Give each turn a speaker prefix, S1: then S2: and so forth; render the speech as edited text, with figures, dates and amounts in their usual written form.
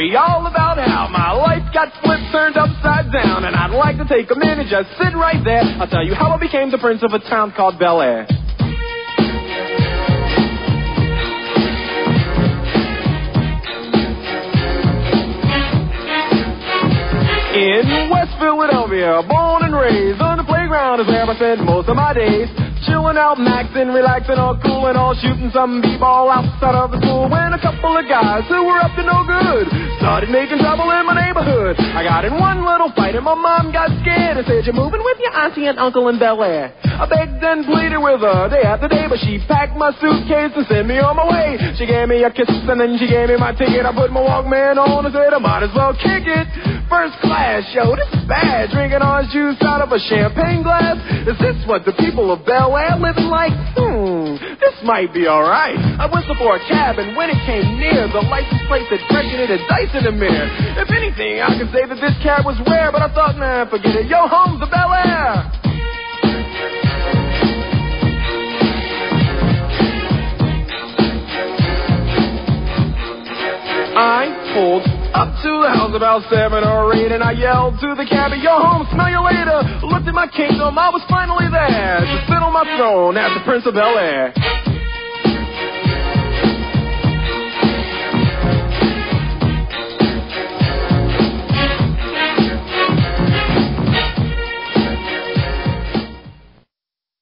S1: story all about how my life got flipped, turned upside down. And I'd like to take a minute, just sit right there. I'll tell you how I became the prince of a town called Bel Air. In West Philadelphia, born and raised, on the playground is where I spent most of my days. Chilling out, maxing, relaxing, all cool and all, shooting some b-ball outside of the school. When a couple of guys who were up to no good started making trouble in my neighborhood. I got in one little fight and my mom got scared and said, "You're moving with your auntie and uncle in Bel Air." I begged and pleaded with her day after day, but she packed my suitcase and sent me on my way. She gave me a kiss and then she gave me my ticket. I put my Walkman on and said I might as well kick it. First class, yo, this is bad. Drinking orange juice out of a champagne glass. Is this what the people of Bel Air living like? This might be alright. I whistled for a cab, and when it came near, the license plate said President Dice in the mirror. If anything, I could say that this cab was rare, but I thought, nah, forget it. Yo, home's the Bel Air. I pulled up to the house about 7 or 8, and I yelled to the cabbie, "Yo, home, smell you later." Looked at my kingdom, I was finally there to sit on my throne as the Prince of Bel Air.